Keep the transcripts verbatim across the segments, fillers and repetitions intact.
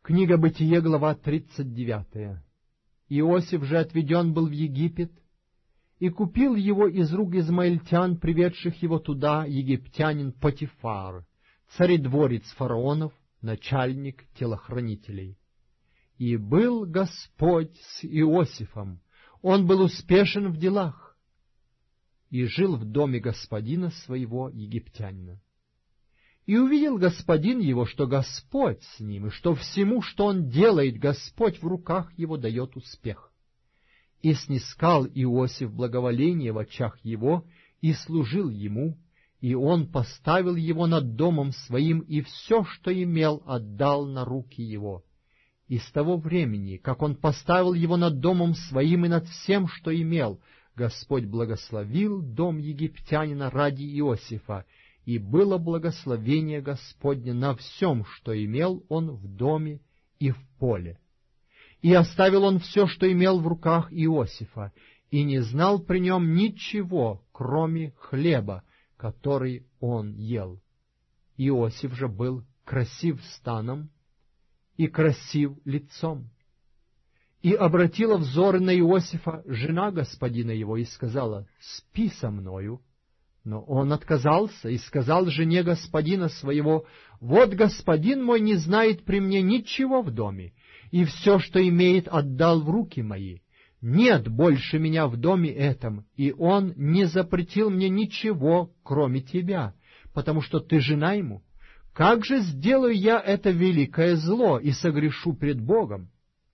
Книга Бытие, глава тридцать девятая. Иосиф же отведен был в Египет, и купил его из рук измаильтян, приведших его туда, египтянин Потифар, царедворец фараонов, начальник телохранителей. И был Господь с Иосифом, он был успешен в делах, и жил в доме господина своего египтянина. И увидел господин его, что Господь с ним, и что всему, что он делает, Господь в руках его дает успех. И снискал Иосиф благоволение в очах его, и служил ему, и он поставил его над домом своим, и все, что имел, отдал на руки его. И с того времени, как он поставил его над домом своим и над всем, что имел, Господь благословил дом египтянина ради Иосифа, и было благословение Господне на всем, что имел он в доме и в поле. И оставил он все, что имел в руках Иосифа, и не знал при нем ничего, кроме хлеба, который он ел. Иосиф же был красив станом и красив лицом. И обратила взоры на Иосифа жена господина его и сказала: «Спи со мною». Но он отказался и сказал жене господина своего: «Вот господин мой не знает при мне ничего в доме, и все, что имеет, отдал в руки мои. Нет больше меня в доме этом, и он не запретил мне ничего, кроме тебя, потому что ты жена ему. Как же сделаю я это великое зло и согрешу пред Богом?»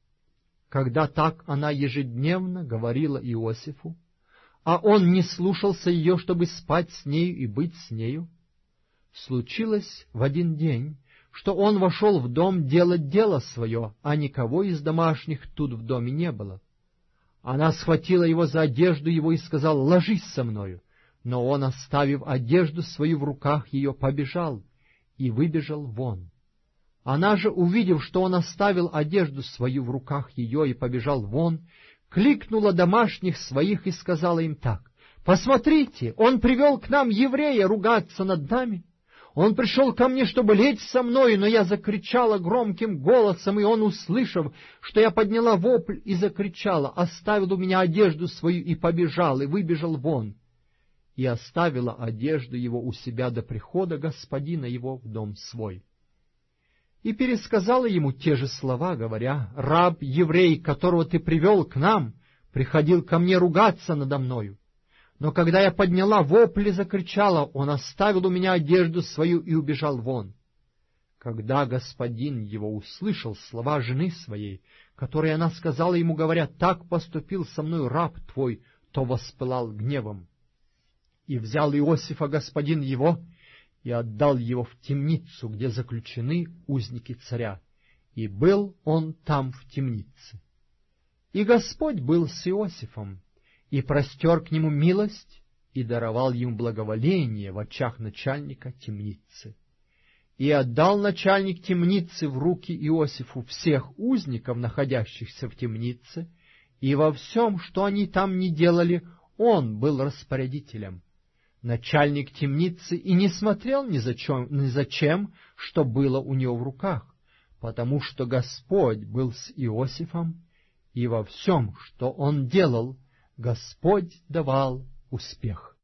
Когда так она ежедневно говорила Иосифу, а он не слушался ее, чтобы спать с нею и быть с нею, случилось в один день, что он вошел в дом делать дело свое, а никого из домашних тут в доме не было. Она схватила его за одежду его и сказала: «Ложись со мною». Но он, оставив одежду свою в руках ее, побежал и выбежал вон. Она же, увидев, что он оставил одежду свою в руках ее и побежал вон, кликнула домашних своих и сказала им так: «Посмотрите, он привел к нам еврея ругаться над нами. Он пришел ко мне, чтобы лечь со мною, но я закричала громким голосом, и он, услышав, что я подняла вопль и закричала, оставил у меня одежду свою и побежал, и выбежал вон, и оставила одежду его у себя до прихода господина его в дом свой». И пересказала ему те же слова, говоря: «Раб еврей, которого ты привел к нам, приходил ко мне ругаться надо мною. Но когда я подняла вопль и закричала, он оставил у меня одежду свою и убежал вон». Когда господин его услышал слова жены своей, которые она сказала ему, говоря: «Так поступил со мною раб твой», то воспылал гневом. И взял Иосифа господин его и отдал его в темницу, где заключены узники царя, и был он там в темнице. И Господь был с Иосифом, и простер к нему милость, и даровал ему благоволение в очах начальника темницы. И отдал начальник темницы в руки Иосифу всех узников, находящихся в темнице, и во всем, что они там не делали, он был распорядителем. Начальник темницы и не смотрел ни за чем, ни за чем, что было у него в руках, потому что Господь был с Иосифом, и во всем, что он делал, Господь давал успех.